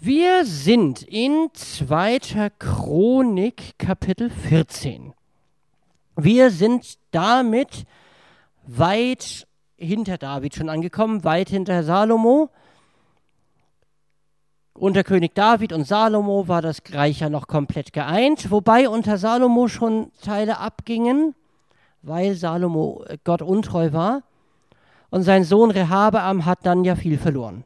Wir sind in 2. Chronik, Kapitel 14. Wir sind damit weit hinter David schon angekommen, weit hinter Salomo. Unter König David und Salomo war das Reich ja noch komplett geeint, wobei unter Salomo schon Teile abgingen, weil Salomo Gott untreu war. Und sein Sohn Rehabeam hat dann ja viel verloren.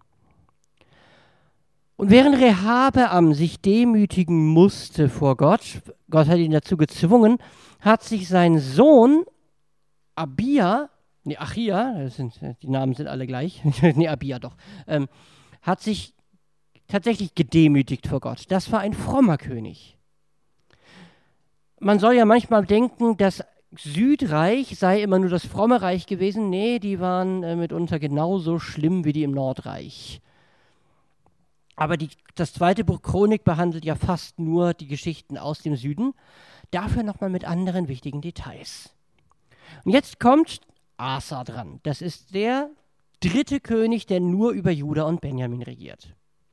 Und während Rehabeam sich demütigen musste vor Gott, Gott hat ihn dazu gezwungen, hat sich sein Sohn Achia, die Namen sind alle gleich, Abia doch, hat sich tatsächlich gedemütigt vor Gott. Das war ein frommer König. Man soll ja manchmal denken, das Südreich sei immer nur das fromme Reich gewesen. Nee, die waren mitunter genauso schlimm wie die im Nordreich. Aber das 2. Buch Chronik behandelt ja fast nur die Geschichten aus dem Süden, dafür nochmal mit anderen wichtigen Details. Und jetzt kommt Asa dran. Das ist der 3. König, der nur über Juda und Benjamin regiert.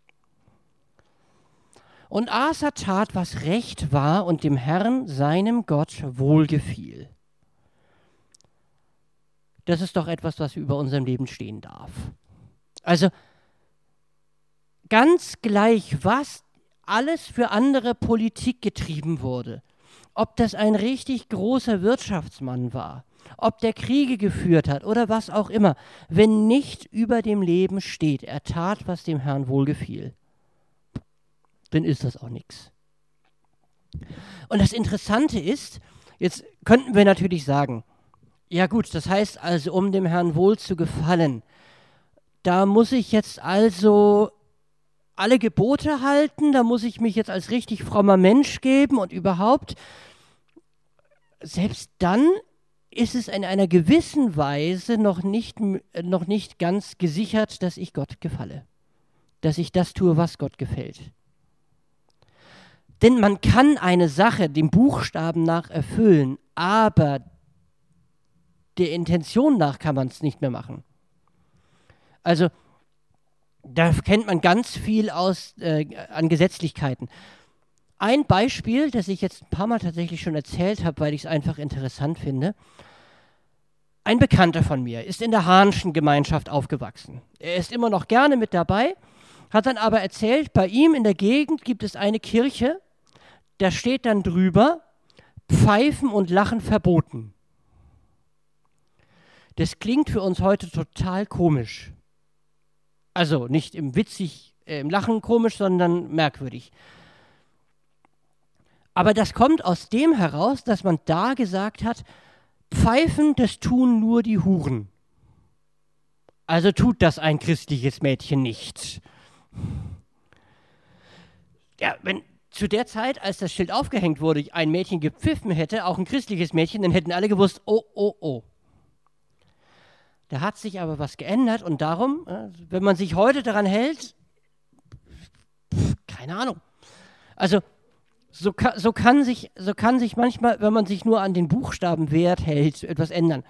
Und Asa tat, was recht war und dem Herrn, seinem Gott, wohlgefiel. Das ist doch etwas, was über unserem Leben stehen darf. Also ganz gleich, was alles für andere Politik getrieben wurde, ob das ein richtig großer Wirtschaftsmann war, ob der Kriege geführt hat oder was auch immer, wenn nicht über dem Leben steht, er tat, was dem Herrn wohlgefiel, dann ist das auch nichts. Und das Interessante ist, jetzt könnten wir natürlich sagen, ja gut, das heißt also, um dem Herrn wohl zu gefallen, da muss ich jetzt also alle Gebote halten, da muss ich mich jetzt als richtig frommer Mensch geben und überhaupt, selbst dann ist es in einer gewissen Weise noch nicht ganz gesichert, dass ich Gott gefalle, dass ich das tue, was Gott gefällt. Denn man kann eine Sache dem Buchstaben nach erfüllen, aber der Intention nach kann man es nicht mehr machen. Also da kennt man ganz viel an Gesetzlichkeiten. Ein Beispiel, das ich jetzt ein paar Mal tatsächlich schon erzählt habe, weil ich es einfach interessant finde. Ein Bekannter von mir ist in der Hahnschen Gemeinschaft aufgewachsen. Er ist immer noch gerne mit dabei, hat dann aber erzählt, bei ihm in der Gegend gibt es eine Kirche, da steht dann drüber, Pfeifen und Lachen verboten. Das klingt für uns heute total komisch. Also nicht im Lachen komisch, sondern merkwürdig. Aber das kommt aus dem heraus, dass man da gesagt hat, Pfeifen, das tun nur die Huren. Also tut das ein christliches Mädchen nicht. Ja, wenn zu der Zeit, als das Schild aufgehängt wurde, ein Mädchen gepfiffen hätte, auch ein christliches Mädchen, dann hätten alle gewusst, oh, oh, oh. Da hat sich aber was geändert und darum, wenn man sich heute daran hält, keine Ahnung. Also so kann sich manchmal, wenn man sich nur an den Buchstabenwert hält, etwas ändern.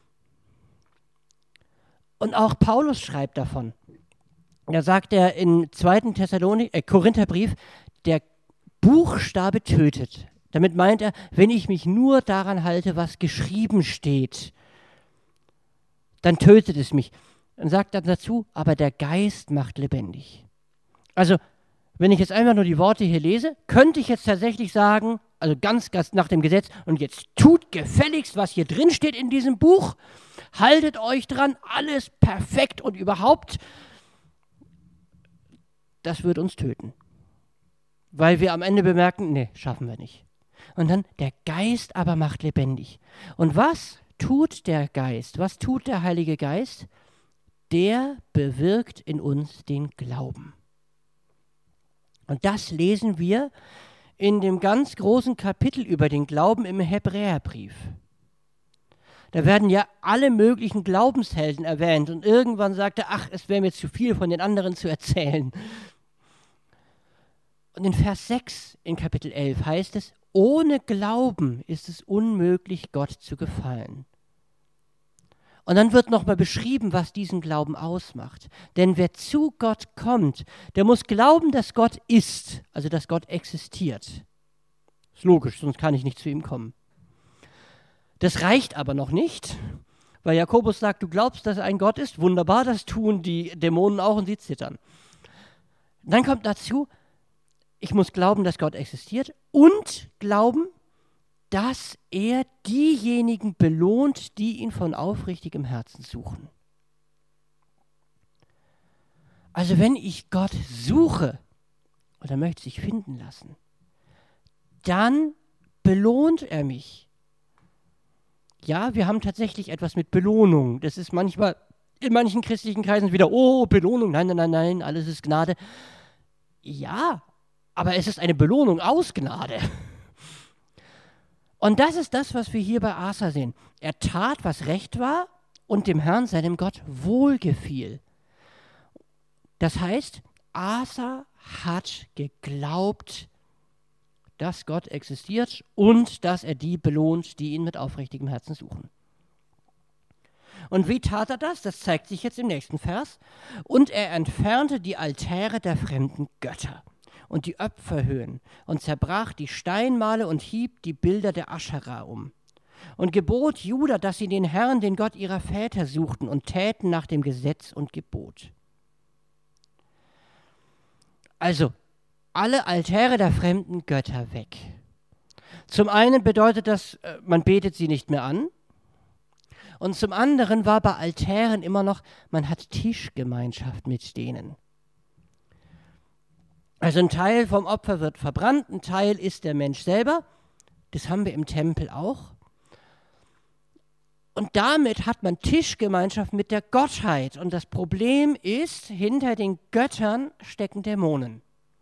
Und auch Paulus schreibt davon. Da sagt er im 2. Korintherbrief, der Buchstabe tötet. Damit meint er, wenn ich mich nur daran halte, was geschrieben steht, dann tötet es mich. Dann sagt er dazu, aber der Geist macht lebendig. Also, wenn ich jetzt einfach nur die Worte hier lese, könnte ich jetzt tatsächlich sagen, also ganz nach dem Gesetz, und jetzt tut gefälligst, was hier drin steht in diesem Buch, haltet euch dran, alles perfekt und überhaupt, das wird uns töten. Weil wir am Ende bemerken, nee, schaffen wir nicht. Und dann, der Geist aber macht lebendig. Und was tut der Geist? Was tut der Heilige Geist? Der bewirkt in uns den Glauben. Und das lesen wir in dem ganz großen Kapitel über den Glauben im Hebräerbrief. Da werden ja alle möglichen Glaubenshelden erwähnt und irgendwann sagt er, ach, es wäre mir zu viel von den anderen zu erzählen. Und in Vers 6 in Kapitel 11 heißt es, ohne Glauben ist es unmöglich, Gott zu gefallen. Und dann wird nochmal beschrieben, was diesen Glauben ausmacht. Denn wer zu Gott kommt, der muss glauben, dass Gott ist, also dass Gott existiert. Ist logisch, sonst kann ich nicht zu ihm kommen. Das reicht aber noch nicht, weil Jakobus sagt, du glaubst, dass ein Gott ist. Wunderbar, das tun die Dämonen auch und sie zittern. Dann kommt dazu, ich muss glauben, dass Gott existiert und glauben, dass er diejenigen belohnt, die ihn von aufrichtigem Herzen suchen. Also wenn ich Gott suche oder möchte sich finden lassen, dann belohnt er mich. Ja, wir haben tatsächlich etwas mit Belohnung. Das ist manchmal in manchen christlichen Kreisen wieder, oh, Belohnung, nein, nein, nein, nein, alles ist Gnade. Ja, aber es ist eine Belohnung aus Gnade. Und das ist das, was wir hier bei Asa sehen. Er tat, was recht war und dem Herrn, seinem Gott, wohlgefiel. Das heißt, Asa hat geglaubt, dass Gott existiert und dass er die belohnt, die ihn mit aufrichtigem Herzen suchen. Und wie tat er das? Das zeigt sich jetzt im nächsten Vers. Und er entfernte die Altäre der fremden Götter und die Opferhöhen und zerbrach die Steinmale und hieb die Bilder der Aschera um. Und gebot Juda, dass sie den Herrn, den Gott ihrer Väter, suchten und täten nach dem Gesetz und Gebot. Also, alle Altäre der fremden Götter weg. Zum einen bedeutet das, man betet sie nicht mehr an. Und zum anderen war bei Altären immer noch, man hat Tischgemeinschaft mit denen. Also ein Teil vom Opfer wird verbrannt, ein Teil ist der Mensch selber. Das haben wir im Tempel auch. Und damit hat man Tischgemeinschaft mit der Gottheit. Und das Problem ist, hinter den Göttern stecken Dämonen.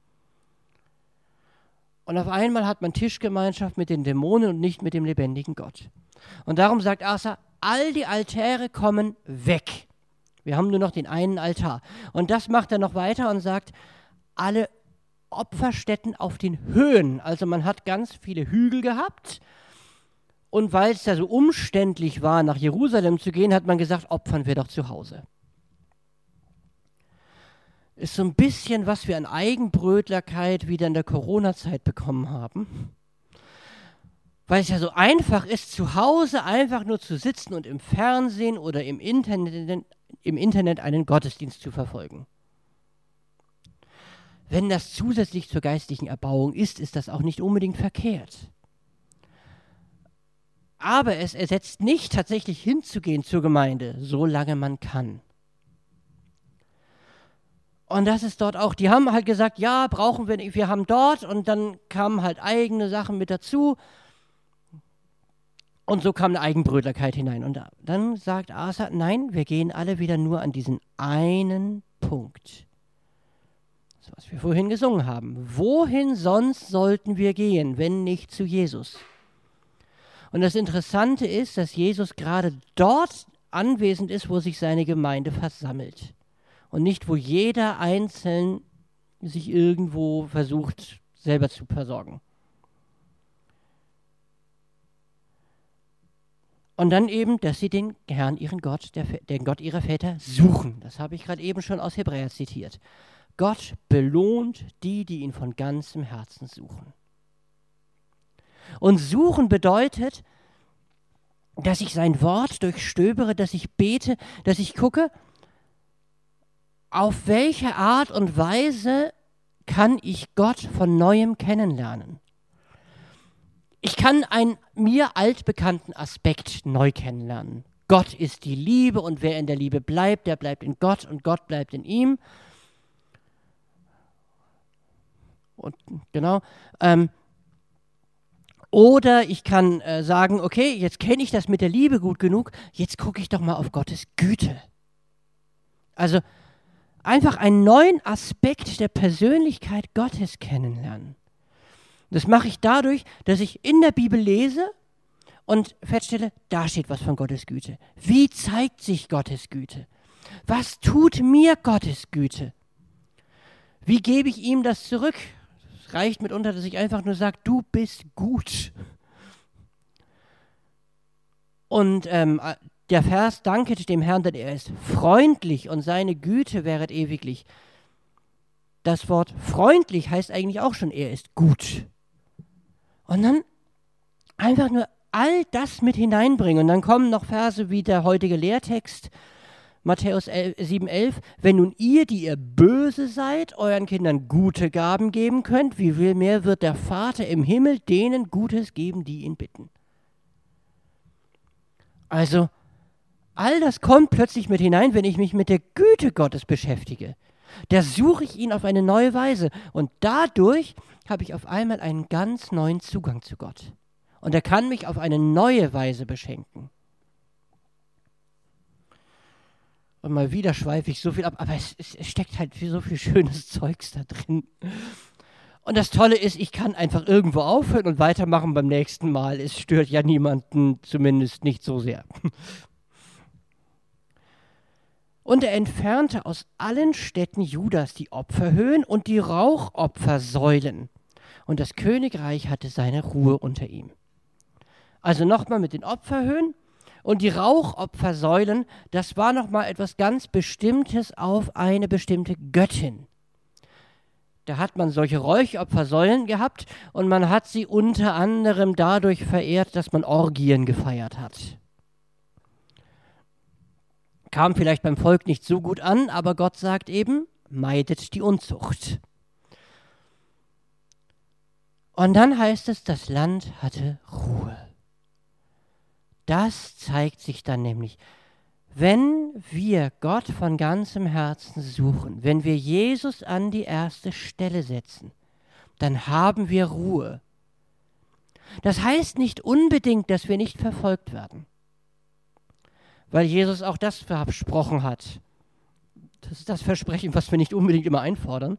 Und auf einmal hat man Tischgemeinschaft mit den Dämonen und nicht mit dem lebendigen Gott. Und darum sagt Asa, all die Altäre kommen weg. Wir haben nur noch den einen Altar. Und das macht er noch weiter und sagt, alle Opferstätten auf den Höhen. Also man hat ganz viele Hügel gehabt. Und weil es da so umständlich war, nach Jerusalem zu gehen, hat man gesagt, opfern wir doch zu Hause. Ist so ein bisschen, was wir an Eigenbrötlerkeit wieder in der Corona-Zeit bekommen haben. Weil es ja so einfach ist, zu Hause einfach nur zu sitzen und im Fernsehen oder im Internet einen Gottesdienst zu verfolgen. Wenn das zusätzlich zur geistlichen Erbauung ist, ist das auch nicht unbedingt verkehrt. Aber es ersetzt nicht, tatsächlich hinzugehen zur Gemeinde, solange man kann. Und das ist dort auch, die haben halt gesagt, ja, brauchen wir nicht, wir haben dort, und dann kamen halt eigene Sachen mit dazu. Und so kam eine Eigenbrötlerkeit hinein. Und dann sagt Asa, nein, wir gehen alle wieder nur an diesen einen Punkt. Das, was wir vorhin gesungen haben. Wohin sonst sollten wir gehen, wenn nicht zu Jesus? Und das Interessante ist, dass Jesus gerade dort anwesend ist, wo sich seine Gemeinde versammelt. Und nicht, wo jeder einzeln sich irgendwo versucht, selber zu versorgen. Und dann eben, dass sie den Herrn, ihren Gott, den Gott ihrer Väter suchen. Das habe ich gerade eben schon aus Hebräer zitiert. Gott belohnt die, die ihn von ganzem Herzen suchen. Und suchen bedeutet, dass ich sein Wort durchstöbere, dass ich bete, dass ich gucke, auf welche Art und Weise kann ich Gott von Neuem kennenlernen. Ich kann einen mir altbekannten Aspekt neu kennenlernen. Gott ist die Liebe und wer in der Liebe bleibt, der bleibt in Gott und Gott bleibt in ihm. Und genau. Oder ich kann sagen, okay, jetzt kenne ich das mit der Liebe gut genug, jetzt gucke ich doch mal auf Gottes Güte. Also einfach einen neuen Aspekt der Persönlichkeit Gottes kennenlernen. Das mache ich dadurch, dass ich in der Bibel lese und feststelle, da steht was von Gottes Güte. Wie zeigt sich Gottes Güte? Was tut mir Gottes Güte? Wie gebe ich ihm das zurück? Es reicht mitunter, dass ich einfach nur sage, du bist gut. Und der Der Vers, danket dem Herrn, denn er ist freundlich und seine Güte wäret ewiglich. Das Wort freundlich heißt eigentlich auch schon, er ist gut. Und dann einfach nur all das mit hineinbringen. Und dann kommen noch Verse wie der heutige Lehrtext, Matthäus 7,11. Wenn nun ihr, die ihr böse seid, euren Kindern gute Gaben geben könnt, wie viel mehr wird der Vater im Himmel denen Gutes geben, die ihn bitten. Also, all das kommt plötzlich mit hinein, wenn ich mich mit der Güte Gottes beschäftige. Da suche ich ihn auf eine neue Weise. Und dadurch habe ich auf einmal einen ganz neuen Zugang zu Gott. Und er kann mich auf eine neue Weise beschenken. Und mal wieder schweife ich so viel ab, aber es steckt halt so viel schönes Zeugs da drin. Und das Tolle ist, ich kann einfach irgendwo aufhören und weitermachen beim nächsten Mal. Es stört ja niemanden, zumindest nicht so sehr. Und er entfernte aus allen Städten Judas die Opferhöhen und die Rauchopfersäulen. Und das Königreich hatte seine Ruhe unter ihm. Also nochmal mit den Opferhöhen und die Rauchopfersäulen, das war nochmal etwas ganz Bestimmtes auf eine bestimmte Göttin. Da hat man solche Räuchopfersäulen gehabt und man hat sie unter anderem dadurch verehrt, dass man Orgien gefeiert hat. Kam vielleicht beim Volk nicht so gut an, aber Gott sagt eben, meidet die Unzucht. Und dann heißt es, das Land hatte Ruhe. Das zeigt sich dann nämlich, wenn wir Gott von ganzem Herzen suchen, wenn wir Jesus an die erste Stelle setzen, dann haben wir Ruhe. Das heißt nicht unbedingt, dass wir nicht verfolgt werden, weil Jesus auch das versprochen hat. Das ist das Versprechen, was wir nicht unbedingt immer einfordern.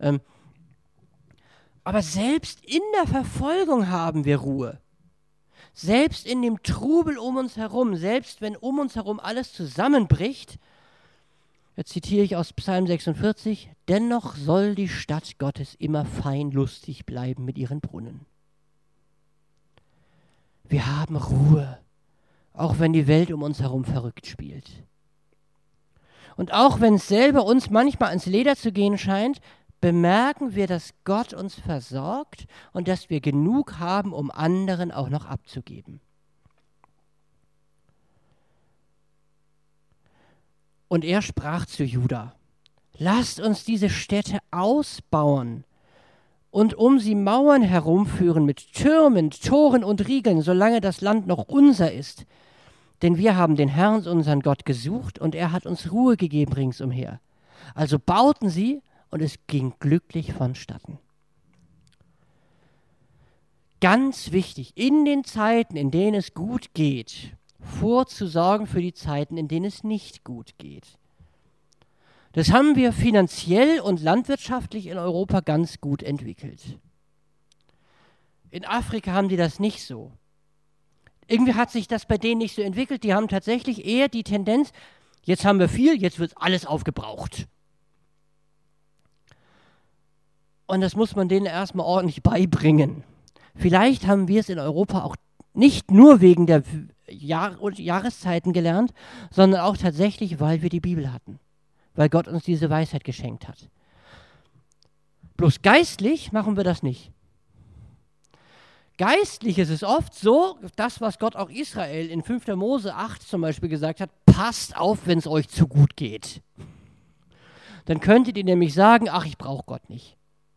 Aber selbst in der Verfolgung haben wir Ruhe. Selbst in dem Trubel um uns herum, selbst wenn um uns herum alles zusammenbricht, jetzt zitiere ich aus Psalm 46, dennoch soll die Stadt Gottes immer fein lustig bleiben mit ihren Brunnen. Wir haben Ruhe, auch wenn die Welt um uns herum verrückt spielt. Und auch wenn es selber uns manchmal ans Leder zu gehen scheint, bemerken wir, dass Gott uns versorgt und dass wir genug haben, um anderen auch noch abzugeben. Und er sprach zu Juda, lasst uns diese Städte ausbauen und um sie Mauern herumführen mit Türmen, Toren und Riegeln, solange das Land noch unser ist. Denn wir haben den Herrn, unseren Gott, gesucht und er hat uns Ruhe gegeben ringsumher. Also bauten sie und es ging glücklich vonstatten. Ganz wichtig, in den Zeiten, in denen es gut geht, vorzusorgen für die Zeiten, in denen es nicht gut geht. Das haben wir finanziell und landwirtschaftlich in Europa ganz gut entwickelt. In Afrika haben die das nicht so. Irgendwie hat sich das bei denen nicht so entwickelt. Die haben tatsächlich eher die Tendenz, jetzt haben wir viel, jetzt wird alles aufgebraucht. Und das muss man denen erstmal ordentlich beibringen. Vielleicht haben wir es in Europa auch nicht nur wegen der Jahreszeiten gelernt, sondern auch tatsächlich, weil wir die Bibel hatten. Weil Gott uns diese Weisheit geschenkt hat. Bloß geistlich machen wir das nicht. Geistlich ist es oft so, das, was Gott auch Israel in 5. Mose 8 zum Beispiel gesagt hat, passt auf, wenn es euch zu gut geht. Dann könntet ihr nämlich sagen, ach, ich brauche Gott nicht.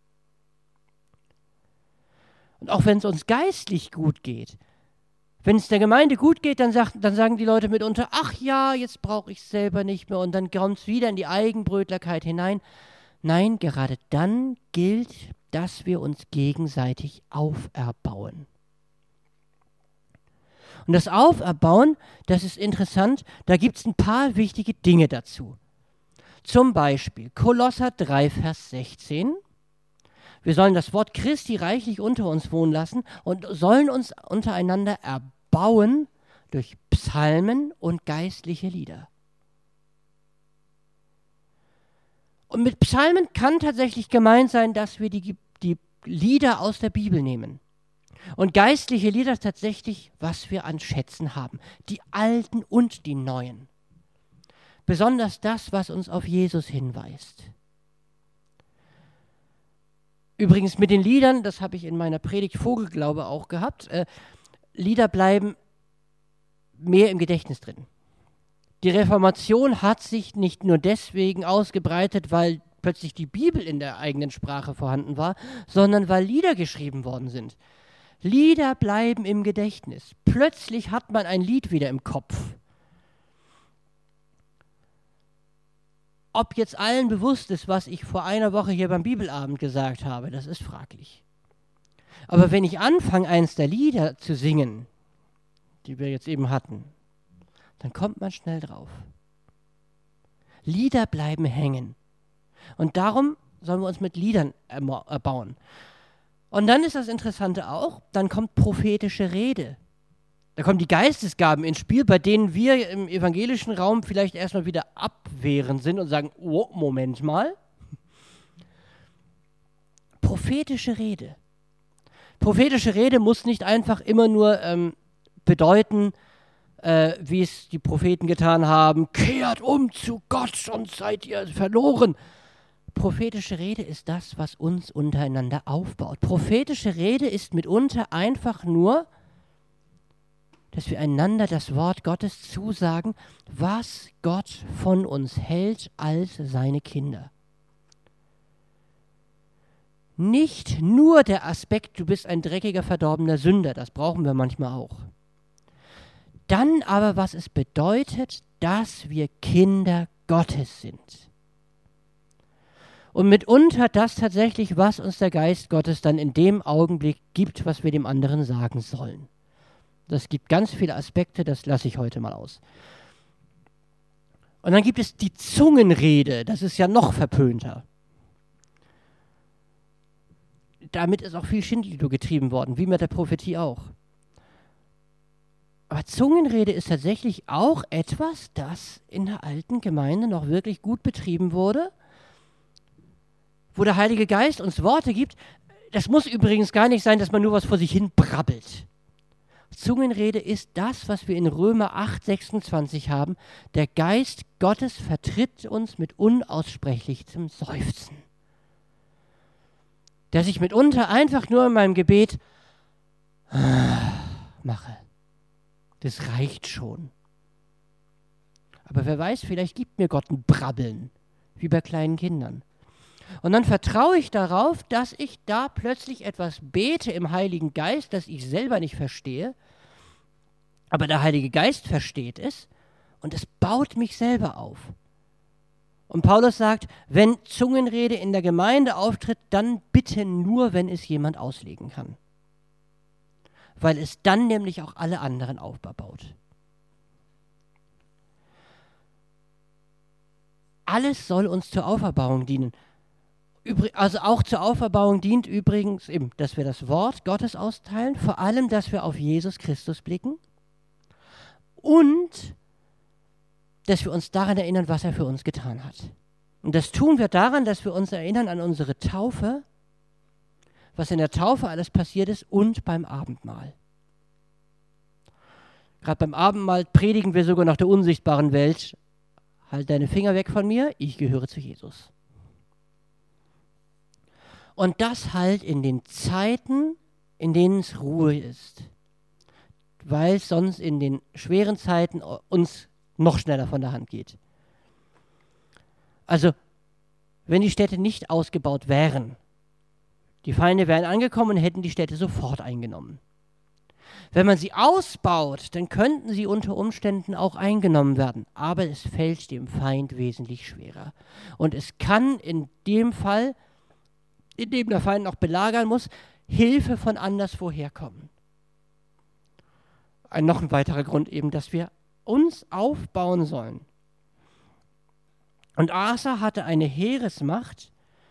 Und auch wenn es uns geistlich gut geht, wenn es der Gemeinde gut geht, dann sagen die Leute mitunter, ach ja, jetzt brauche ich es selber nicht mehr und dann kommt es wieder in die Eigenbrötlerkeit hinein. Nein, gerade dann gilt, dass wir uns gegenseitig auferbauen. Und das Auferbauen, das ist interessant, da gibt es ein paar wichtige Dinge dazu. Zum Beispiel Kolosser 3, Vers 16. Wir sollen das Wort Christi reichlich unter uns wohnen lassen und sollen uns untereinander erbauen durch Psalmen und geistliche Lieder. Und mit Psalmen kann tatsächlich gemeint sein, dass wir die Lieder aus der Bibel nehmen. Und geistliche Lieder tatsächlich, was wir an Schätzen haben. Die alten und die neuen. Besonders das, was uns auf Jesus hinweist. Übrigens mit den Liedern, das habe ich in meiner Predigt Vogelglaube auch gehabt, Lieder bleiben mehr im Gedächtnis drin. Die Reformation hat sich nicht nur deswegen ausgebreitet, weil plötzlich die Bibel in der eigenen Sprache vorhanden war, sondern weil Lieder geschrieben worden sind. Lieder bleiben im Gedächtnis. Plötzlich hat man ein Lied wieder im Kopf. Ob jetzt allen bewusst ist, was ich vor einer Woche hier beim Bibelabend gesagt habe, das ist fraglich. Aber wenn ich anfange, eins der Lieder zu singen, die wir jetzt eben hatten, dann kommt man schnell drauf. Lieder bleiben hängen. Und darum sollen wir uns mit Liedern erbauen. Und dann ist das Interessante auch, dann kommt prophetische Rede. Da kommen die Geistesgaben ins Spiel, bei denen wir im evangelischen Raum vielleicht erstmal wieder abwehrend sind und sagen, oh, Moment mal. Prophetische Rede. Prophetische Rede muss nicht einfach immer nur bedeuten, wie es die Propheten getan haben, kehrt um zu Gott, sonst seid ihr verloren. Prophetische Rede ist das, was uns untereinander aufbaut. Prophetische Rede ist mitunter einfach nur, dass wir einander das Wort Gottes zusagen, was Gott von uns hält als seine Kinder. Nicht nur der Aspekt, du bist ein dreckiger, verdorbener Sünder, das brauchen wir manchmal auch. Dann aber, was es bedeutet, dass wir Kinder Gottes sind. Und mitunter das tatsächlich, was uns der Geist Gottes dann in dem Augenblick gibt, was wir dem anderen sagen sollen. Das gibt ganz viele Aspekte, das lasse ich heute mal aus. Und dann gibt es die Zungenrede, das ist ja noch verpönter. Damit ist auch viel Schindluder getrieben worden, wie mit der Prophetie auch. Aber Zungenrede ist tatsächlich auch etwas, das in der alten Gemeinde noch wirklich gut betrieben wurde, wo der Heilige Geist uns Worte gibt. Das muss übrigens gar nicht sein, dass man nur was vor sich hin brabbelt. Zungenrede ist das, was wir in Römer 8,26 haben. Der Geist Gottes vertritt uns mit unaussprechlichem Seufzen. Dass ich mitunter einfach nur in meinem Gebet mache. Das reicht schon. Aber wer weiß, vielleicht gibt mir Gott ein Brabbeln, wie bei kleinen Kindern. Und dann vertraue ich darauf, dass ich da plötzlich etwas bete im Heiligen Geist, das ich selber nicht verstehe, aber der Heilige Geist versteht es und es baut mich selber auf. Und Paulus sagt, wenn Zungenrede in der Gemeinde auftritt, dann bitte nur, wenn es jemand auslegen kann. Weil es dann nämlich auch alle anderen aufbaut. Alles soll uns zur Auferbauung dienen. Also auch zur Auferbauung dient übrigens eben, dass wir das Wort Gottes austeilen, vor allem, dass wir auf Jesus Christus blicken und dass wir uns daran erinnern, was er für uns getan hat. Und das tun wir daran, dass wir uns erinnern an unsere Taufe, was in der Taufe alles passiert ist und beim Abendmahl. Gerade beim Abendmahl predigen wir sogar nach der unsichtbaren Welt, halt deine Finger weg von mir, ich gehöre zu Jesus. Und das halt in den Zeiten, in denen es Ruhe ist. Weil es sonst in den schweren Zeiten uns noch schneller von der Hand geht. Also, wenn die Städte nicht ausgebaut wären, die Feinde wären angekommen und hätten die Städte sofort eingenommen. Wenn man sie ausbaut, dann könnten sie unter Umständen auch eingenommen werden. Aber es fällt dem Feind wesentlich schwerer. Und es kann in dem Fall, in dem der Feind noch belagern muss, Hilfe von anderswoher kommen. Noch ein weiterer Grund eben, dass wir uns aufbauen sollen. Und Asa hatte eine Heeresmacht,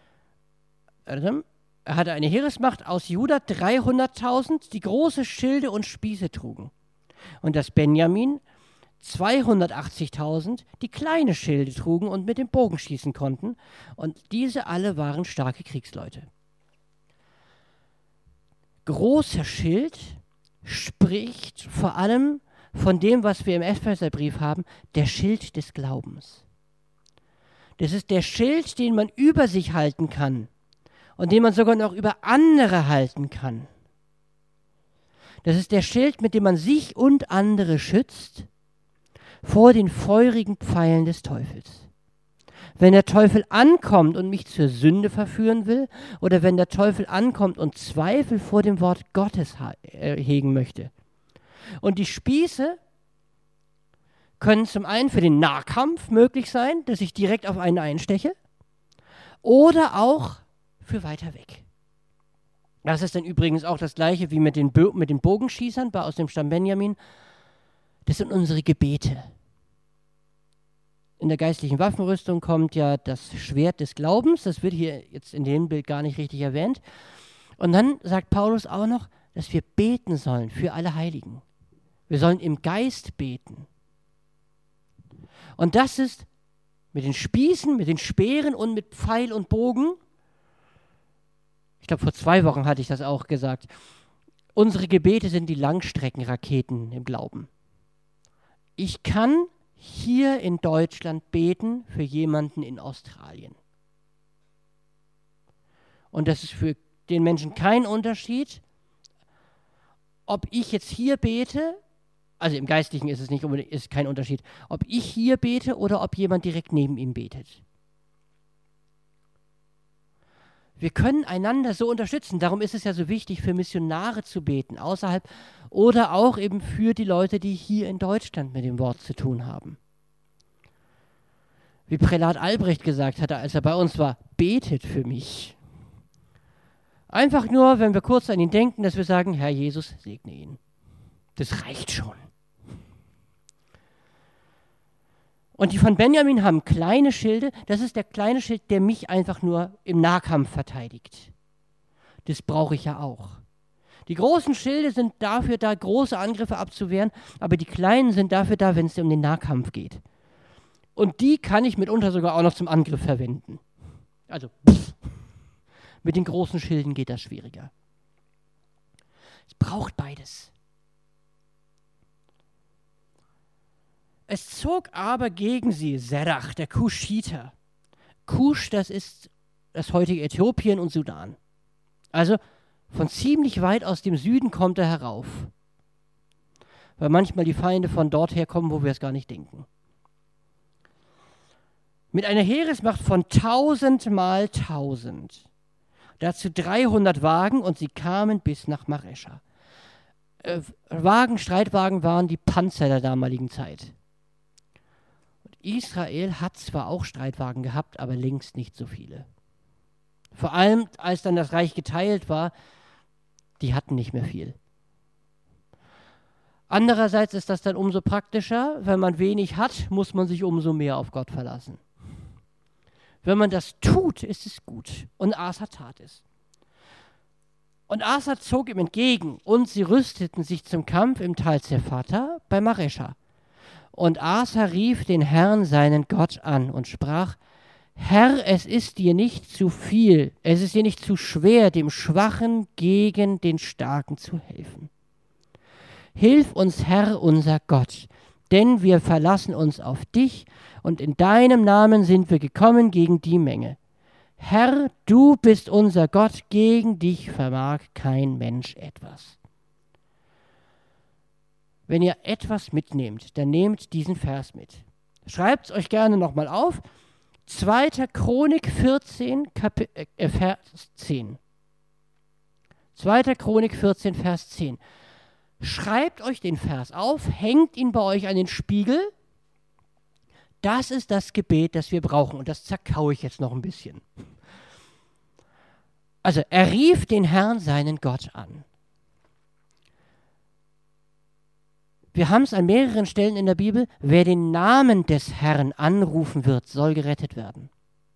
aus Juda 300.000, die große Schilde und Spieße trugen. Und das Benjamin 280.000, die kleine Schilde trugen und mit dem Bogen schießen konnten. Und diese alle waren starke Kriegsleute. große Schild spricht vor allem von dem, was wir im Epheserbrief haben, der Schild des Glaubens. Das ist der Schild, den man über sich halten kann und den man sogar noch über andere halten kann. Das ist der Schild, mit dem man sich und andere schützt vor den feurigen Pfeilen des Teufels. Wenn der Teufel ankommt und mich zur Sünde verführen will, oder wenn der Teufel ankommt und Zweifel vor dem Wort Gottes hegen möchte. Und die Spieße können zum einen für den Nahkampf möglich sein, dass ich direkt auf einen einsteche, oder auch für weiter weg. Das ist dann übrigens auch das Gleiche wie mit den Bogenschießern aus dem Stamm Benjamin. Das sind unsere Gebete. In der geistlichen Waffenrüstung kommt ja das Schwert des Glaubens. Das wird hier jetzt in dem Bild gar nicht richtig erwähnt. Und dann sagt Paulus auch noch, dass wir beten sollen für alle Heiligen. Wir sollen im Geist beten. Und das ist mit den Spießen, mit den Speeren und mit Pfeil und Bogen. Ich glaube, vor 2 Wochen hatte ich das auch gesagt. Unsere Gebete sind die Langstreckenraketen im Glauben. Ich kann hier in Deutschland beten für jemanden in Australien. Und das ist für den Menschen kein Unterschied, ob ich jetzt hier bete, also im Geistlichen ist es nicht unbedingt, ist kein Unterschied, ob ich hier bete oder ob jemand direkt neben ihm betet. Wir können einander so unterstützen. Darum ist es ja so wichtig, für Missionare zu beten, außerhalb oder auch eben für die Leute, die hier in Deutschland mit dem Wort zu tun haben. Wie Prälat Albrecht gesagt hatte, als er bei uns war, betet für mich. Einfach nur, wenn wir kurz an ihn denken, dass wir sagen, Herr Jesus, segne ihn. Das reicht schon. Und die von Benjamin haben kleine Schilde. Das ist der kleine Schild, der mich einfach nur im Nahkampf verteidigt. Das brauche ich ja auch. Die großen Schilde sind dafür da, große Angriffe abzuwehren, aber die kleinen sind dafür da, wenn es um den Nahkampf geht. Und die kann ich mitunter sogar auch noch zum Angriff verwenden. Also, mit den großen Schilden geht das schwieriger. Es braucht beides. Es zog aber gegen sie Serach, der Kuschiter. Kusch, das ist das heutige Äthiopien und Sudan. Also von ziemlich weit aus dem Süden kommt er herauf. Weil manchmal die Feinde von dort her kommen, wo wir es gar nicht denken. Mit einer Heeresmacht von 1000 mal 1000. Dazu 300 Wagen und sie kamen bis nach Marescha. Streitwagen waren die Panzer der damaligen Zeit. Israel hat zwar auch Streitwagen gehabt, aber längst nicht so viele. Vor allem, als dann das Reich geteilt war, die hatten nicht mehr viel. Andererseits ist das dann umso praktischer, wenn man wenig hat, muss man sich umso mehr auf Gott verlassen. Wenn man das tut, ist es gut. Und Asa tat es. Und Asa zog ihm entgegen, und sie rüsteten sich zum Kampf im Tal Zephata bei Marescha. Und Asa rief den Herrn, seinen Gott, an und sprach, Herr, es ist dir nicht zu viel, es ist dir nicht zu schwer, dem Schwachen gegen den Starken zu helfen. Hilf uns, Herr, unser Gott, denn wir verlassen uns auf dich, und in deinem Namen sind wir gekommen gegen die Menge. Herr, du bist unser Gott, gegen dich vermag kein Mensch etwas. Wenn ihr etwas mitnehmt, dann nehmt diesen Vers mit. Schreibt es euch gerne nochmal auf. 2. Chronik 14, Vers 10. 2. Chronik 14, Vers 10. Schreibt euch den Vers auf, hängt ihn bei euch an den Spiegel. Das ist das Gebet, das wir brauchen. Und das zerkaue ich jetzt noch ein bisschen. Also, er rief den Herrn, seinen Gott, an. Wir haben es an mehreren Stellen in der Bibel, wer den Namen des Herrn anrufen wird, soll gerettet werden.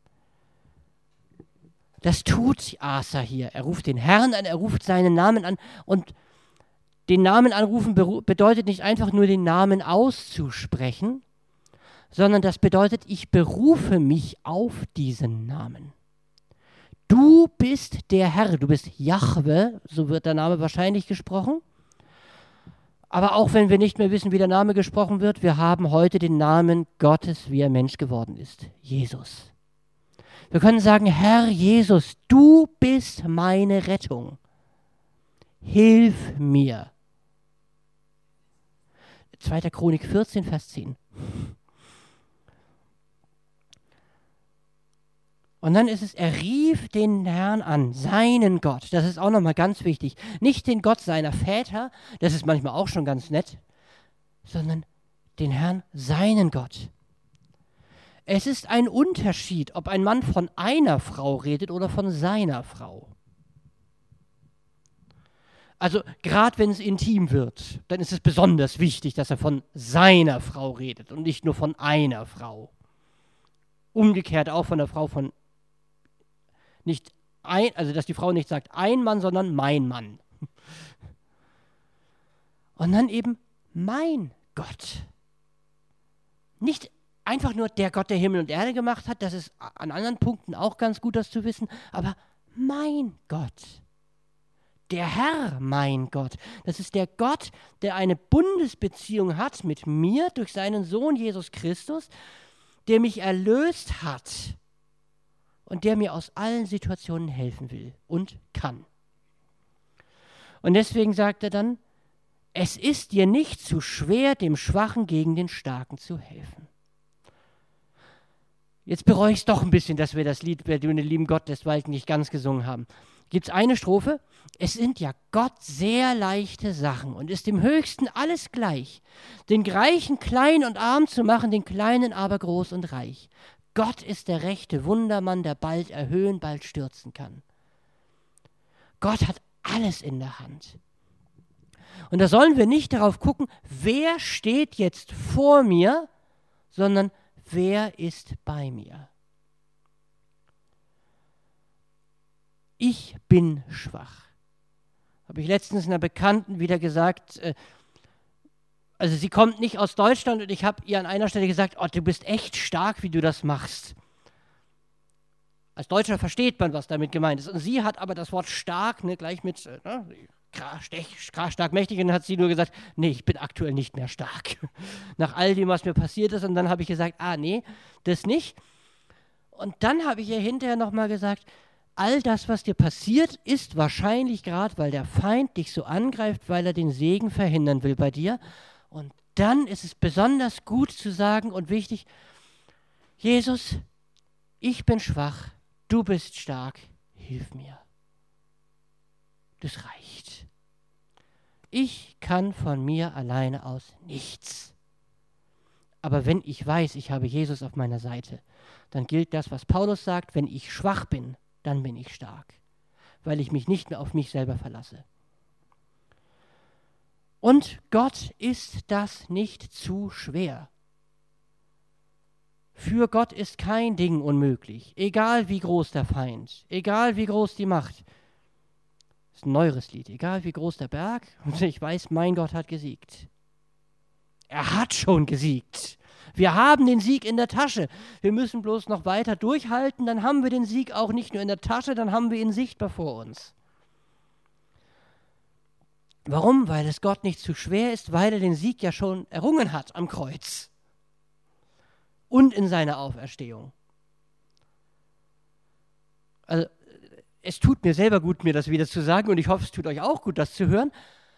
Das tut Asa hier. Er ruft den Herrn an, er ruft seinen Namen an. Und den Namen anrufen bedeutet nicht einfach nur den Namen auszusprechen, sondern das bedeutet, ich berufe mich auf diesen Namen. Du bist der Herr, du bist Jahwe, so wird der Name wahrscheinlich gesprochen. Aber auch wenn wir nicht mehr wissen, wie der Name gesprochen wird, wir haben heute den Namen Gottes, wie er Mensch geworden ist, Jesus. Wir können sagen, Herr Jesus, du bist meine Rettung. Hilf mir. 2. Chronik 14, Vers 10. Und dann ist es, er rief den Herrn an, seinen Gott. Das ist auch nochmal ganz wichtig. Nicht den Gott seiner Väter, das ist manchmal auch schon ganz nett, sondern den Herrn, seinen Gott. Es ist ein Unterschied, ob ein Mann von einer Frau redet oder von seiner Frau. Also gerade wenn es intim wird, dann ist es besonders wichtig, dass er von seiner Frau redet und nicht nur von einer Frau. Umgekehrt auch von der Frau von nicht ein, also dass die Frau nicht sagt ein Mann, sondern mein Mann. Und dann eben mein Gott. Nicht einfach nur der Gott, der Himmel und Erde gemacht hat, das ist an anderen Punkten auch ganz gut, das zu wissen, aber mein Gott. Der Herr, mein Gott. Das ist der Gott, der eine Bundesbeziehung hat mit mir durch seinen Sohn Jesus Christus, der mich erlöst hat und der mir aus allen Situationen helfen will und kann. Und deswegen sagt er dann, es ist dir nicht zu schwer, dem Schwachen gegen den Starken zu helfen. Jetzt bereue ich es doch ein bisschen, dass wir das Lied, wer du den lieben Gott des Wald nicht ganz gesungen haben. Gibt es eine Strophe? Es sind ja Gott sehr leichte Sachen und ist dem Höchsten alles gleich. Den Reichen klein und arm zu machen, den Kleinen aber groß und reich. Gott ist der rechte Wundermann, der bald erhöhen, bald stürzen kann. Gott hat alles in der Hand. Und da sollen wir nicht darauf gucken, wer steht jetzt vor mir, sondern wer ist bei mir. Ich bin schwach. Habe ich letztens einer Bekannten wieder gesagt, also sie kommt nicht aus Deutschland und ich habe ihr an einer Stelle gesagt, oh, du bist echt stark, wie du das machst. Als Deutscher versteht man, was damit gemeint ist. Und sie hat aber das Wort stark, gleich mit stark mächtig, und hat sie nur gesagt, nee, ich bin aktuell nicht mehr stark. Nach all dem, was mir passiert ist. Und dann habe ich gesagt, nee, das nicht. Und dann habe ich ihr hinterher nochmal gesagt, all das, was dir passiert, ist wahrscheinlich gerade, weil der Feind dich so angreift, weil er den Segen verhindern will bei dir. Und dann ist es besonders gut zu sagen und wichtig, Jesus, ich bin schwach, du bist stark, hilf mir. Das reicht. Ich kann von mir alleine aus nichts. Aber wenn ich weiß, ich habe Jesus auf meiner Seite, dann gilt das, was Paulus sagt, wenn ich schwach bin, dann bin ich stark, weil ich mich nicht mehr auf mich selber verlasse. Und Gott ist das nicht zu schwer. Für Gott ist kein Ding unmöglich, egal wie groß der Feind, egal wie groß die Macht. Das ist ein neueres Lied, egal wie groß der Berg, und ich weiß, mein Gott hat gesiegt. Er hat schon gesiegt. Wir haben den Sieg in der Tasche. Wir müssen bloß noch weiter durchhalten, dann haben wir den Sieg auch nicht nur in der Tasche, dann haben wir ihn sichtbar vor uns. Warum? Weil es Gott nicht zu schwer ist, weil er den Sieg ja schon errungen hat am Kreuz und in seiner Auferstehung. Also es tut mir selber gut, mir das wieder zu sagen, und ich hoffe, es tut euch auch gut, das zu hören.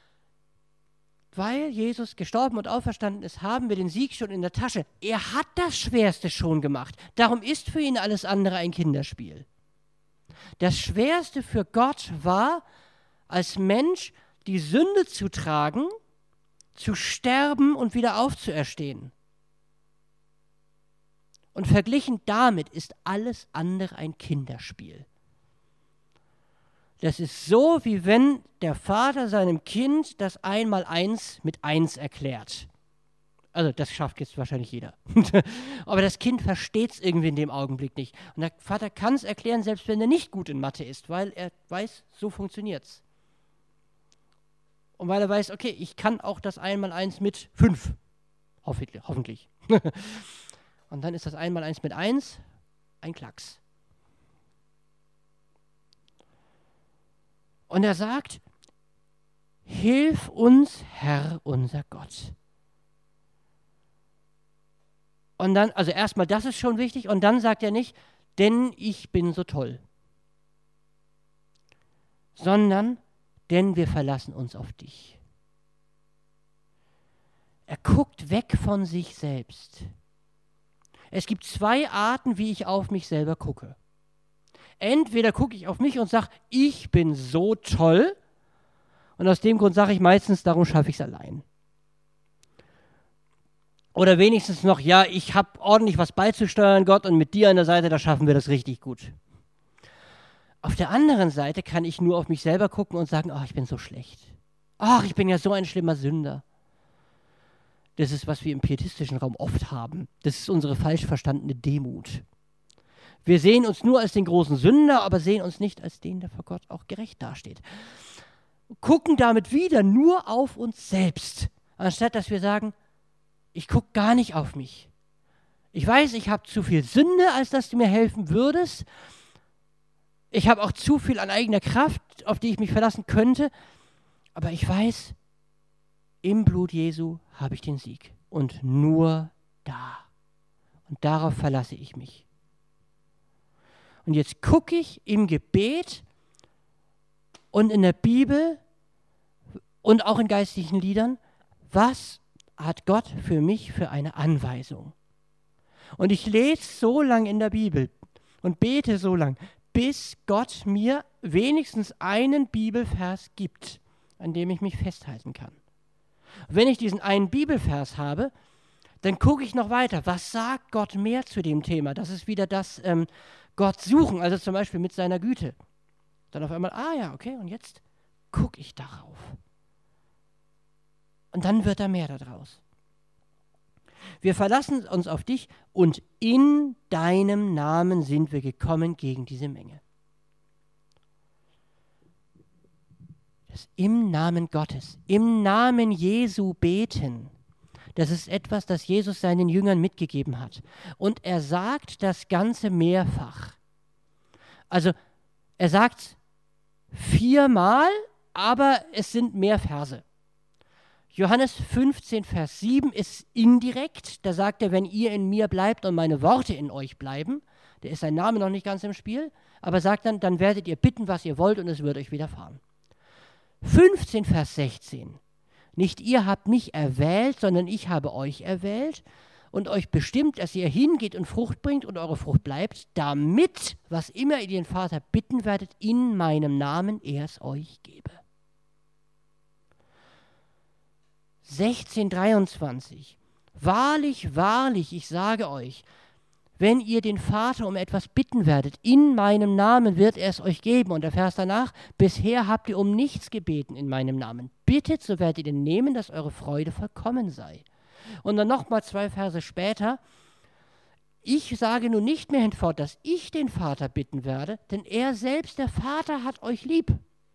Weil Jesus gestorben und auferstanden ist, haben wir den Sieg schon in der Tasche. Er hat das Schwerste schon gemacht. Darum ist für ihn alles andere ein Kinderspiel. Das Schwerste für Gott war, als Mensch die Sünde zu tragen, zu sterben und wieder aufzuerstehen. Und verglichen damit ist alles andere ein Kinderspiel. Das ist so, wie wenn der Vater seinem Kind das 1x1 mit 1 erklärt. Also das schafft jetzt wahrscheinlich jeder. Aber das Kind versteht es irgendwie in dem Augenblick nicht. Und der Vater kann es erklären, selbst wenn er nicht gut in Mathe ist, weil er weiß, so funktioniert es. Und weil er weiß, okay, ich kann auch das 1x1 mit 5. Hoffentlich. Und dann ist das 1x1 mit 1 ein Klacks. Und er sagt, hilf uns, Herr, unser Gott. Und dann, also erstmal, das ist schon wichtig, und dann sagt er nicht, denn ich bin so toll, sondern, denn wir verlassen uns auf dich. Er guckt weg von sich selbst. Es gibt zwei Arten, wie ich auf mich selber gucke. Entweder gucke ich auf mich und sage, ich bin so toll, und aus dem Grund sage ich meistens, darum schaffe ich es allein. Oder wenigstens noch, ja, ich habe ordentlich was beizusteuern, Gott, und mit dir an der Seite, da schaffen wir das richtig gut. Auf der anderen Seite kann ich nur auf mich selber gucken und sagen, ach, ich bin so schlecht. Ach, ich bin ja so ein schlimmer Sünder. Das ist, was wir im pietistischen Raum oft haben. Das ist unsere falsch verstandene Demut. Wir sehen uns nur als den großen Sünder, aber sehen uns nicht als den, der vor Gott auch gerecht dasteht. Gucken damit wieder nur auf uns selbst, anstatt dass wir sagen, ich gucke gar nicht auf mich. Ich weiß, ich habe zu viel Sünde, als dass du mir helfen würdest. Ich habe auch zu viel an eigener Kraft, auf die ich mich verlassen könnte. Aber ich weiß, im Blut Jesu habe ich den Sieg. Und nur da. Und darauf verlasse ich mich. Und jetzt gucke ich im Gebet und in der Bibel und auch in geistlichen Liedern, was hat Gott für mich für eine Anweisung? Und ich lese so lange in der Bibel und bete so lange, bis Gott mir wenigstens einen Bibelvers gibt, an dem ich mich festhalten kann. Und wenn ich diesen einen Bibelvers habe, dann gucke ich noch weiter. Was sagt Gott mehr zu dem Thema? Das ist wieder das Gott suchen, also zum Beispiel mit seiner Güte. Dann auf einmal, ja, okay, und jetzt gucke ich darauf. Und dann wird da mehr daraus. Wir verlassen uns auf dich und in deinem Namen sind wir gekommen gegen diese Menge. Das im Namen Gottes, im Namen Jesu beten, das ist etwas, das Jesus seinen Jüngern mitgegeben hat. Und er sagt das Ganze mehrfach. Also er sagt 4-mal, aber es sind mehr Verse. Johannes 15, Vers 7 ist indirekt. Da sagt er, wenn ihr in mir bleibt und meine Worte in euch bleiben, da ist sein Name noch nicht ganz im Spiel, aber sagt dann werdet ihr bitten, was ihr wollt und es wird euch widerfahren. 15, Vers 16. Nicht ihr habt mich erwählt, sondern ich habe euch erwählt und euch bestimmt, dass ihr hingeht und Frucht bringt und eure Frucht bleibt, damit, was immer ihr den Vater bitten werdet, in meinem Namen er es euch gebe. 16,23. Wahrlich, wahrlich, ich sage euch, wenn ihr den Vater um etwas bitten werdet, in meinem Namen wird er es euch geben. Und der Vers danach, bisher habt ihr um nichts gebeten in meinem Namen. Bittet, so werdet ihr nehmen, dass eure Freude vollkommen sei. Und dann nochmal 2 Verse später, ich sage nun nicht mehr hinfort, dass ich den Vater bitten werde, denn er selbst, der Vater, hat euch lieb.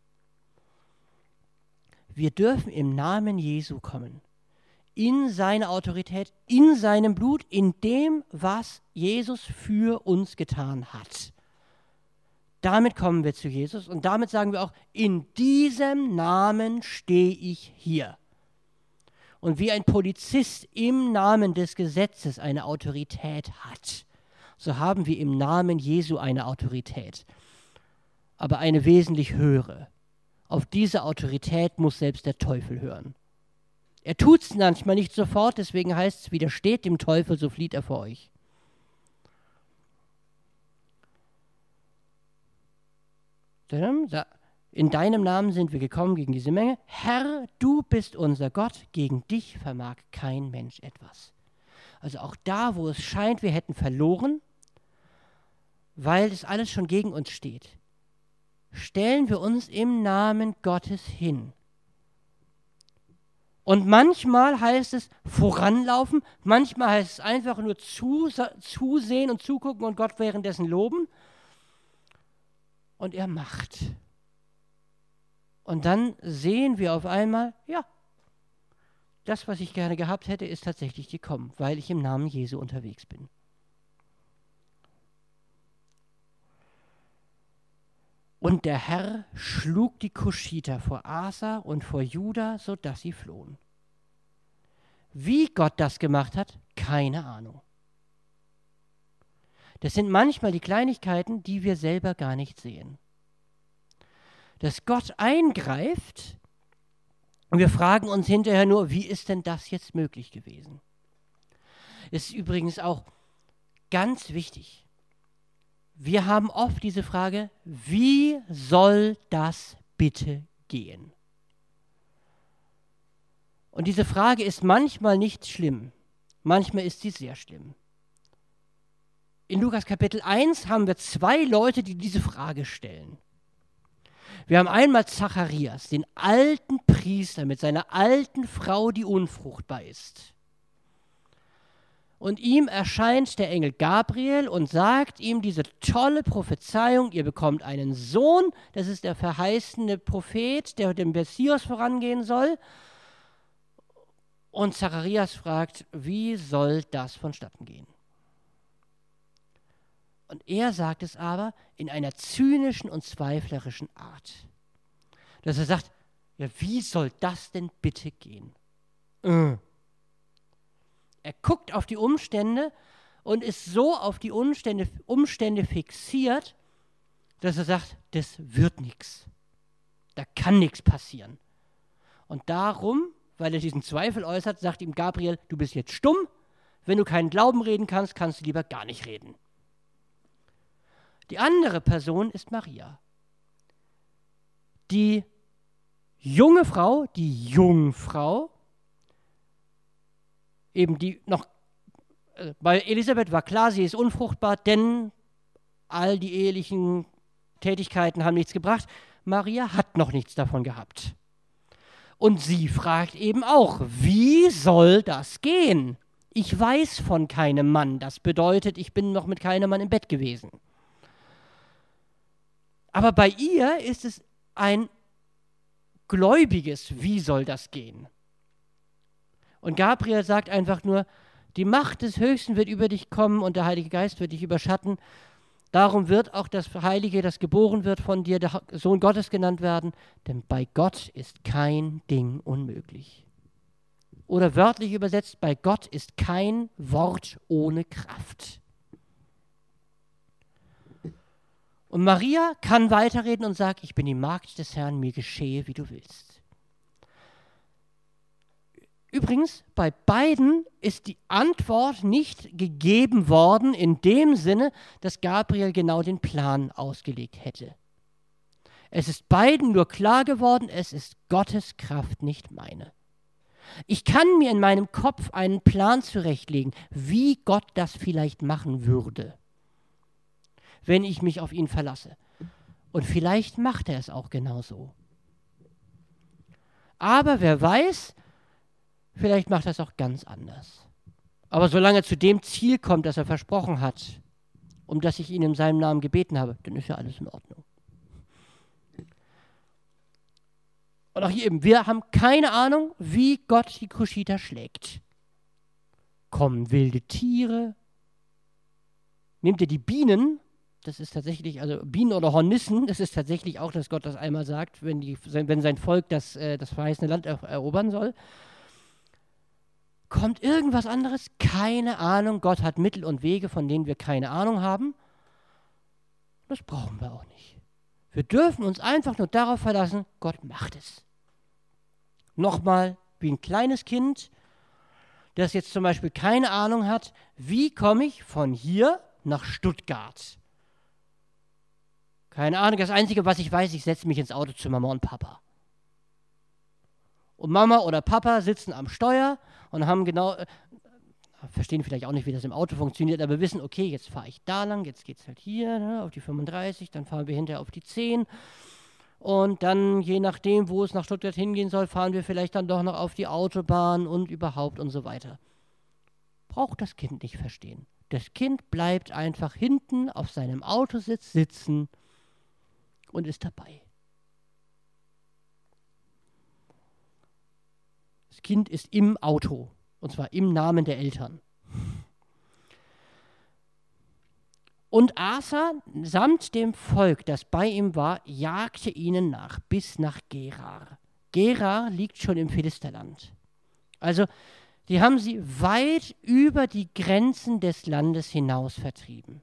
Wir dürfen im Namen Jesu kommen, in seine Autorität, in seinem Blut, in dem, was Jesus für uns getan hat. Damit kommen wir zu Jesus und damit sagen wir auch, in diesem Namen stehe ich hier. Und wie ein Polizist im Namen des Gesetzes eine Autorität hat, so haben wir im Namen Jesu eine Autorität, aber eine wesentlich höhere. Auf diese Autorität muss selbst der Teufel hören. Er tut es manchmal nicht sofort, deswegen heißt es, widersteht dem Teufel, so flieht er vor euch. In deinem Namen sind wir gekommen gegen diese Menge. Herr, du bist unser Gott, gegen dich vermag kein Mensch etwas. Also auch da, wo es scheint, wir hätten verloren, weil das alles schon gegen uns steht, stellen wir uns im Namen Gottes hin. Und manchmal heißt es voranlaufen, manchmal heißt es einfach nur zusehen und zugucken und Gott währenddessen loben. Und er macht. Und dann sehen wir auf einmal, ja, das, was ich gerne gehabt hätte, ist tatsächlich gekommen, weil ich im Namen Jesu unterwegs bin. Und der Herr schlug die Kuschiter vor Asa und vor Juda, sodass sie flohen. Wie Gott das gemacht hat, keine Ahnung. Das sind manchmal die Kleinigkeiten, die wir selber gar nicht sehen. Dass Gott eingreift und wir fragen uns hinterher nur, wie ist denn das jetzt möglich gewesen? Ist übrigens auch ganz wichtig. Wir haben oft diese Frage, wie soll das bitte gehen? Und diese Frage ist manchmal nicht schlimm, manchmal ist sie sehr schlimm. In Lukas Kapitel 1 haben wir 2 Leute, die diese Frage stellen. Wir haben einmal Zacharias, den alten Priester mit seiner alten Frau, die unfruchtbar ist. Und ihm erscheint der Engel Gabriel und sagt ihm diese tolle Prophezeiung, ihr bekommt einen Sohn, das ist der verheißene Prophet, der dem Messias vorangehen soll. Und Zacharias fragt, wie soll das vonstatten gehen? Und er sagt es aber in einer zynischen und zweiflerischen Art. Dass er sagt, ja, wie soll das denn bitte gehen? Er guckt auf die Umstände und ist so auf die Umstände fixiert, dass er sagt, das wird nichts. Da kann nichts passieren. Und darum, weil er diesen Zweifel äußert, sagt ihm Gabriel, du bist jetzt stumm. Wenn du keinen Glauben reden kannst, kannst du lieber gar nicht reden. Die andere Person ist Maria. Die junge Frau, die Jungfrau, eben die noch, bei Elisabeth war klar, sie ist unfruchtbar, denn all die ehelichen Tätigkeiten haben nichts gebracht. Maria hat noch nichts davon gehabt. Und sie fragt eben auch, wie soll das gehen? Ich weiß von keinem Mann, das bedeutet, ich bin noch mit keinem Mann im Bett gewesen. Aber bei ihr ist es ein gläubiges, wie soll das gehen? Und Gabriel sagt einfach nur, die Macht des Höchsten wird über dich kommen und der Heilige Geist wird dich überschatten. Darum wird auch das Heilige, das geboren wird von dir, der Sohn Gottes genannt werden, denn bei Gott ist kein Ding unmöglich. Oder wörtlich übersetzt, bei Gott ist kein Wort ohne Kraft. Und Maria kann weiterreden und sagt, ich bin die Magd des Herrn, mir geschehe, wie du willst. Übrigens, bei beiden ist die Antwort nicht gegeben worden in dem Sinne, dass Gabriel genau den Plan ausgelegt hätte. Es ist beiden nur klar geworden, es ist Gottes Kraft, nicht meine. Ich kann mir in meinem Kopf einen Plan zurechtlegen, wie Gott das vielleicht machen würde, wenn ich mich auf ihn verlasse. Und vielleicht macht er es auch genauso. Aber wer weiß, vielleicht macht er es auch ganz anders. Aber solange er zu dem Ziel kommt, das er versprochen hat, um das ich ihn in seinem Namen gebeten habe, dann ist ja alles in Ordnung. Und auch hier eben, wir haben keine Ahnung, wie Gott die Kuschiter schlägt. Kommen wilde Tiere? Nehmt ihr die Bienen? Das ist tatsächlich, also Bienen oder Hornissen, das ist tatsächlich auch, dass Gott das einmal sagt, wenn sein Volk das verheißene Land erobern soll. Kommt irgendwas anderes? Keine Ahnung. Gott hat Mittel und Wege, von denen wir keine Ahnung haben. Das brauchen wir auch nicht. Wir dürfen uns einfach nur darauf verlassen, Gott macht es. Nochmal, wie ein kleines Kind, das jetzt zum Beispiel keine Ahnung hat, wie komme ich von hier nach Stuttgart? Keine Ahnung, das Einzige, was ich weiß, ich setze mich ins Auto zu Mama und Papa. Und Mama oder Papa sitzen am Steuer und haben genau, verstehen vielleicht auch nicht, wie das im Auto funktioniert, aber wissen, okay, jetzt fahre ich da lang, jetzt geht es halt hier, ne, auf die 35, dann fahren wir hinterher auf die 10 und dann, je nachdem, wo es nach Stuttgart hingehen soll, fahren wir vielleicht dann doch noch auf die Autobahn und überhaupt und so weiter. Braucht das Kind nicht verstehen. Das Kind bleibt einfach hinten auf seinem Autositz sitzen und ist dabei. Das Kind ist im Auto, und zwar im Namen der Eltern. Und Asa samt dem Volk, das bei ihm war, jagte ihnen nach bis nach Gerar. Gerar liegt schon im Philisterland. Also die haben sie weit über die Grenzen des Landes hinaus vertrieben.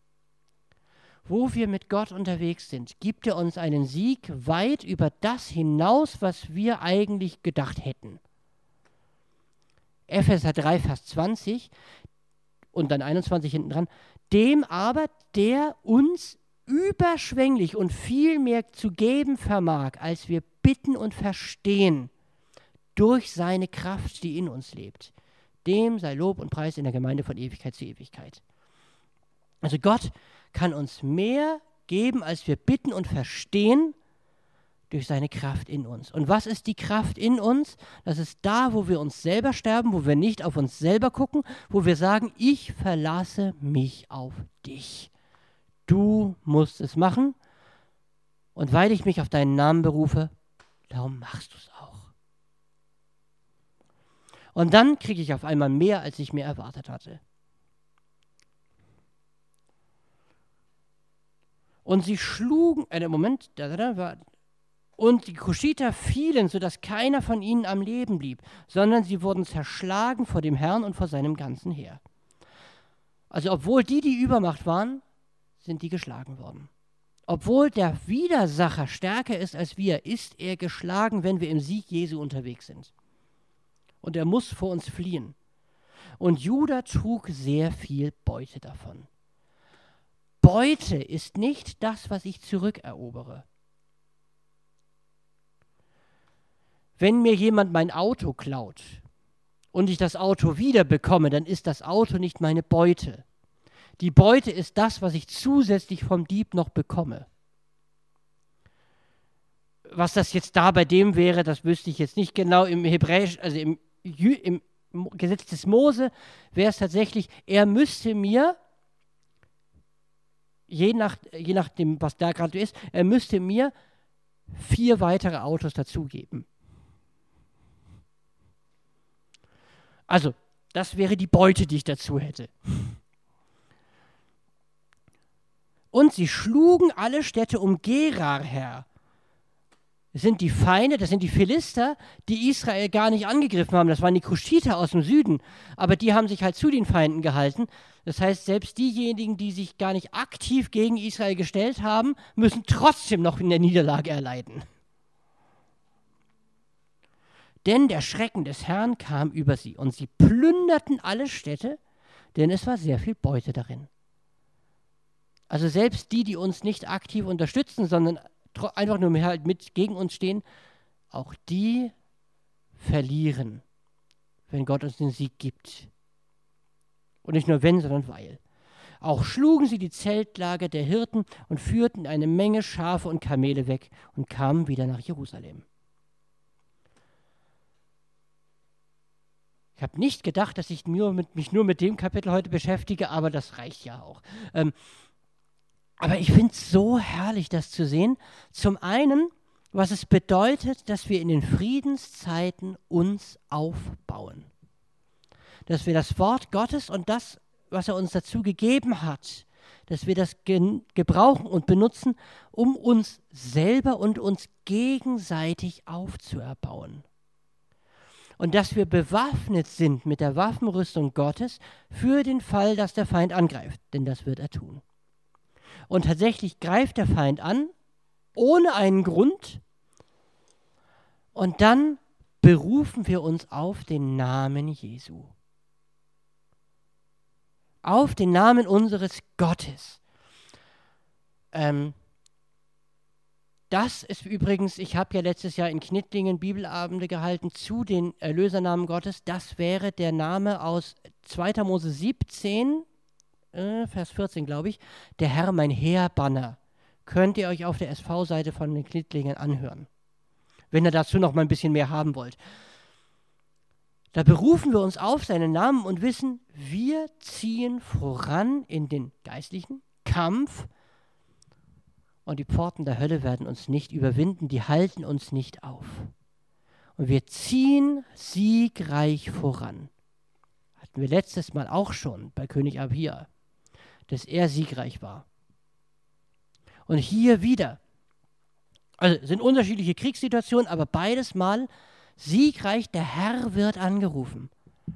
Wo wir mit Gott unterwegs sind, gibt er uns einen Sieg weit über das hinaus, was wir eigentlich gedacht hätten. Epheser 3, Vers 20 und dann 21 hinten dran. Dem aber, der uns überschwänglich und viel mehr zu geben vermag, als wir bitten und verstehen, durch seine Kraft, die in uns lebt. Dem sei Lob und Preis in der Gemeinde von Ewigkeit zu Ewigkeit. Also Gott kann uns mehr geben, als wir bitten und verstehen, durch seine Kraft in uns. Und was ist die Kraft in uns? Das ist da, wo wir uns selber sterben, wo wir nicht auf uns selber gucken, wo wir sagen, ich verlasse mich auf dich. Du musst es machen. Und weil ich mich auf deinen Namen berufe, darum machst du es auch. Und dann kriege ich auf einmal mehr, als ich mir erwartet hatte. Und sie schlugen, und die Kuschiter fielen, sodass keiner von ihnen am Leben blieb, sondern sie wurden zerschlagen vor dem Herrn und vor seinem ganzen Heer. Also obwohl die Übermacht waren, sind die geschlagen worden. Obwohl der Widersacher stärker ist als wir, ist er geschlagen, wenn wir im Sieg Jesu unterwegs sind. Und er muss vor uns fliehen. Und Juda trug sehr viel Beute davon. Beute ist nicht das, was ich zurückerobere. Wenn mir jemand mein Auto klaut und ich das Auto wieder bekomme, dann ist das Auto nicht meine Beute. Die Beute ist das, was ich zusätzlich vom Dieb noch bekomme. Was das jetzt da bei dem wäre, das wüsste ich jetzt nicht genau. Im Hebräisch, also im Gesetz des Mose wäre es tatsächlich, er müsste mir, je nachdem, was da gerade ist, er müsste mir 4 weitere Autos dazugeben. Also, das wäre die Beute, die ich dazu hätte. Und sie schlugen alle Städte um Gerar her. Das sind die Feinde, das sind die Philister, die Israel gar nicht angegriffen haben. Das waren die Kuschiter aus dem Süden. Aber die haben sich halt zu den Feinden gehalten. Das heißt, selbst diejenigen, die sich gar nicht aktiv gegen Israel gestellt haben, müssen trotzdem noch in der Niederlage erleiden. Denn der Schrecken des Herrn kam über sie und sie plünderten alle Städte, denn es war sehr viel Beute darin. Also selbst die uns nicht aktiv unterstützen, sondern einfach nur halt mit gegen uns stehen, auch die verlieren, wenn Gott uns den Sieg gibt. Und nicht nur wenn, sondern weil. Auch schlugen sie die Zeltlager der Hirten und führten eine Menge Schafe und Kamele weg und kamen wieder nach Jerusalem. Ich habe nicht gedacht, dass ich mich nur mit dem Kapitel heute beschäftige, aber das reicht ja auch. Aber ich finde es so herrlich, das zu sehen. Zum einen, was es bedeutet, dass wir in den Friedenszeiten uns aufbauen. Dass wir das Wort Gottes und das, was er uns dazu gegeben hat, dass wir das gebrauchen und benutzen, um uns selber und uns gegenseitig aufzuerbauen. Und dass wir bewaffnet sind mit der Waffenrüstung Gottes für den Fall, dass der Feind angreift. Denn das wird er tun. Und tatsächlich greift der Feind an, ohne einen Grund. Und dann berufen wir uns auf den Namen Jesu. Auf den Namen unseres Gottes. Das ist übrigens, ich habe ja letztes Jahr in Knittlingen Bibelabende gehalten zu den Erlösernamen Gottes. Das wäre der Name aus 2. Mose 17, Vers 14, glaube ich. Der Herr, mein Heerbanner. Könnt ihr euch auf der SV-Seite von den Knittlingen anhören. Wenn ihr dazu noch mal ein bisschen mehr haben wollt. Da berufen wir uns auf seinen Namen und wissen, wir ziehen voran in den geistlichen Kampf. Und die Pforten der Hölle werden uns nicht überwinden, die halten uns nicht auf. Und wir ziehen siegreich voran. Hatten wir letztes Mal auch schon bei König Abia. dass er siegreich war. Und hier wieder, also sind unterschiedliche Kriegssituationen, aber beides Mal siegreich, der Herr wird angerufen.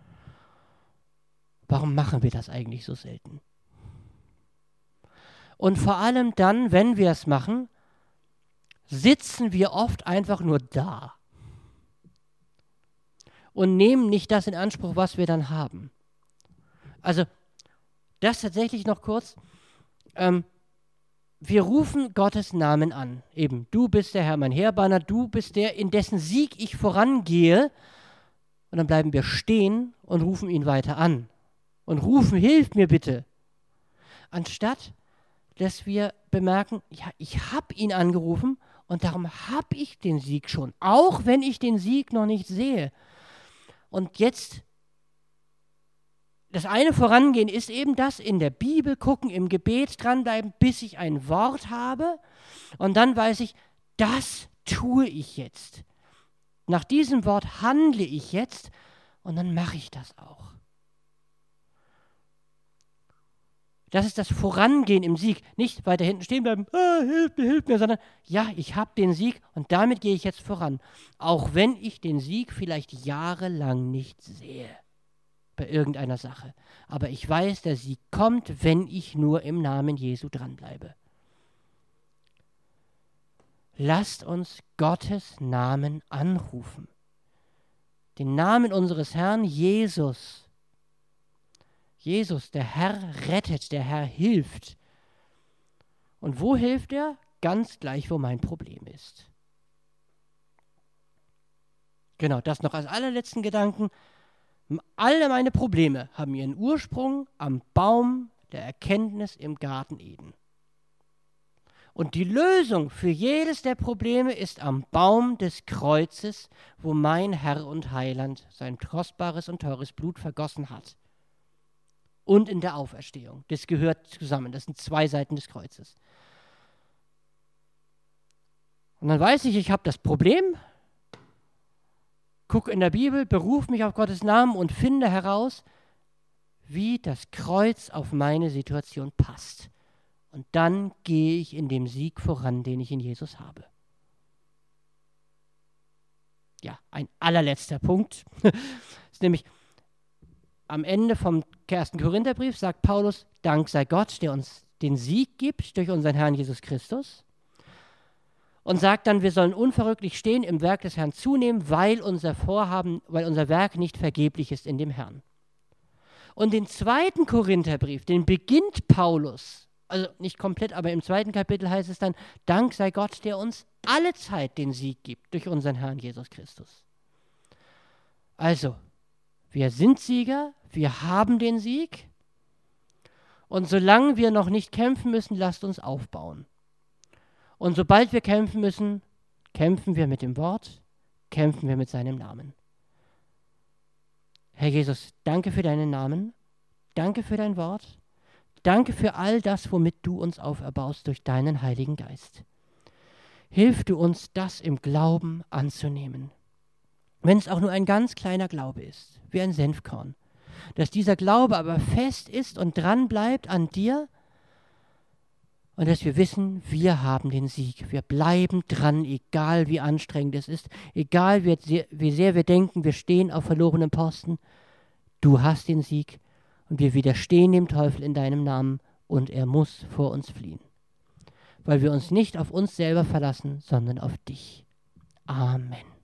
Warum machen wir das eigentlich so selten? Und vor allem dann, wenn wir es machen, sitzen wir oft einfach nur da und nehmen nicht das in Anspruch, was wir dann haben. Also das tatsächlich noch kurz. Wir rufen Gottes Namen an. Eben, du bist der Herr, mein Heerbanner, du bist der, in dessen Sieg ich vorangehe. Und dann bleiben wir stehen und rufen ihn weiter an. Und rufen, hilf mir bitte. Anstatt, dass wir bemerken, ja, ich habe ihn angerufen und darum habe ich den Sieg schon, auch wenn ich den Sieg noch nicht sehe. Und jetzt, das eine Vorangehen ist eben das, in der Bibel gucken, im Gebet dranbleiben, bis ich ein Wort habe. Und dann weiß ich, das tue ich jetzt. Nach diesem Wort handle ich jetzt und dann mache ich das auch. Das ist das Vorangehen im Sieg. Nicht weiter hinten stehen bleiben, hilf mir, sondern ja, ich habe den Sieg und damit gehe ich jetzt voran. Auch wenn ich den Sieg vielleicht jahrelang nicht sehe bei irgendeiner Sache. Aber ich weiß, der Sieg kommt, wenn ich nur im Namen Jesu dranbleibe. Lasst uns Gottes Namen anrufen. Den Namen unseres Herrn Jesus. Jesus, der Herr rettet, der Herr hilft. Und wo hilft er? Ganz gleich, wo mein Problem ist. Genau, das noch als allerletzten Gedanken. Alle meine Probleme haben ihren Ursprung am Baum der Erkenntnis im Garten Eden. Und die Lösung für jedes der Probleme ist am Baum des Kreuzes, wo mein Herr und Heiland sein kostbares und teures Blut vergossen hat. Und in der Auferstehung. Das gehört zusammen. Das sind zwei Seiten des Kreuzes. Und dann weiß ich habe das Problem, gucke in der Bibel, berufe mich auf Gottes Namen und finde heraus, wie das Kreuz auf meine Situation passt. Und dann gehe ich in dem Sieg voran, den ich in Jesus habe. Ja, ein allerletzter Punkt ist nämlich am Ende vom 1. Korintherbrief sagt Paulus, Dank sei Gott, der uns den Sieg gibt durch unseren Herrn Jesus Christus. Und sagt dann, wir sollen unverrücklich stehen, im Werk des Herrn zunehmen, weil unser Werk nicht vergeblich ist in dem Herrn. Und den 2. Korintherbrief, den beginnt Paulus, also nicht komplett, aber im 2. Kapitel heißt es dann, Dank sei Gott, der uns alle Zeit den Sieg gibt durch unseren Herrn Jesus Christus. Also, wir sind Sieger, wir haben den Sieg und solange wir noch nicht kämpfen müssen, lasst uns aufbauen. Und sobald wir kämpfen müssen, kämpfen wir mit dem Wort, kämpfen wir mit seinem Namen. Herr Jesus, danke für deinen Namen, danke für dein Wort, danke für all das, womit du uns auferbaust durch deinen Heiligen Geist. Hilf du uns, das im Glauben anzunehmen. Wenn es auch nur ein ganz kleiner Glaube ist, wie ein Senfkorn, dass dieser Glaube aber fest ist und dran bleibt an dir und dass wir wissen, wir haben den Sieg. Wir bleiben dran, egal wie anstrengend es ist, egal wie sehr wir denken, wir stehen auf verlorenem Posten. Du hast den Sieg und wir widerstehen dem Teufel in deinem Namen und er muss vor uns fliehen, weil wir uns nicht auf uns selber verlassen, sondern auf dich. Amen.